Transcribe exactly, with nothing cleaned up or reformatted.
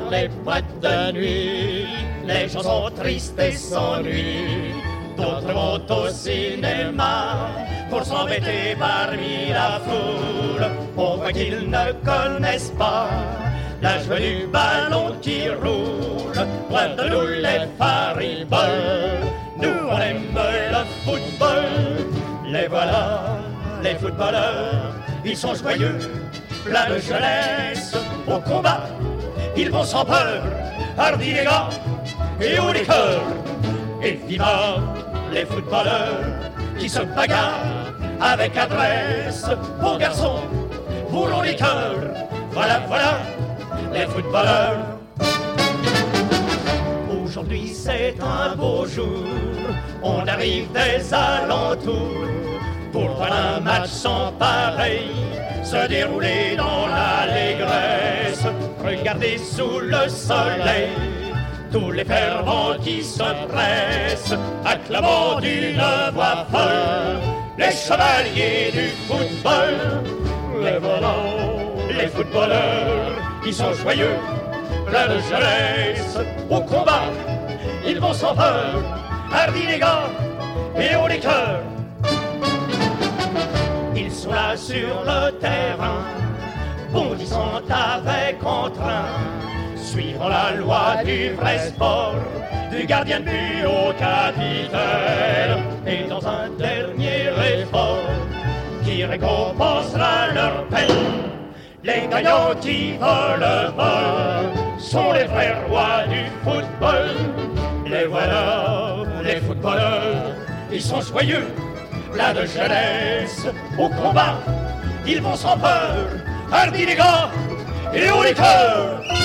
dans les boîtes de nuit, les gens sont tristes et s'ennuient. D'autres vont au cinéma pour s'embêter parmi la foule. On voit qu'ils ne connaissent pas la joie du ballon qui roule. Loin de nous les fariboles, nous on aime le football. Les voilà, les footballeurs, ils sont joyeux, pleins de jeunesse. Au combat, ils vont sans peur, hardis les gars et haut les cœurs. Et viva les footballeurs qui se bagarrent avec adresse. Beaux garçons, bourrons les cœurs. Voilà, voilà, les footballeurs. Aujourd'hui c'est un beau jour, on arrive des alentours pour voir un match sans pareil se dérouler dans l'allégresse. Regardez sous le soleil tous les fervents qui se pressent, acclamant d'une voix folle les chevaliers du football. Les volants, les footballeurs, ils sont joyeux, pleins de jeunesse. Au combat, ils vont sans peur, hardis les gars et haut les cœurs. Ils sont là sur le terrain, bondissant avec entrain, suivant la loi du vrai sport, du gardien de but au capitaine. Et dans un dernier effort qui récompensera leur peine, les gagnants qui volent vol sont les vrais rois du football. Les voilà, les footballeurs, ils sont joyeux, pleins de jeunesse. Au combat, ils vont sans peur, hardis les gars et haut les cœurs.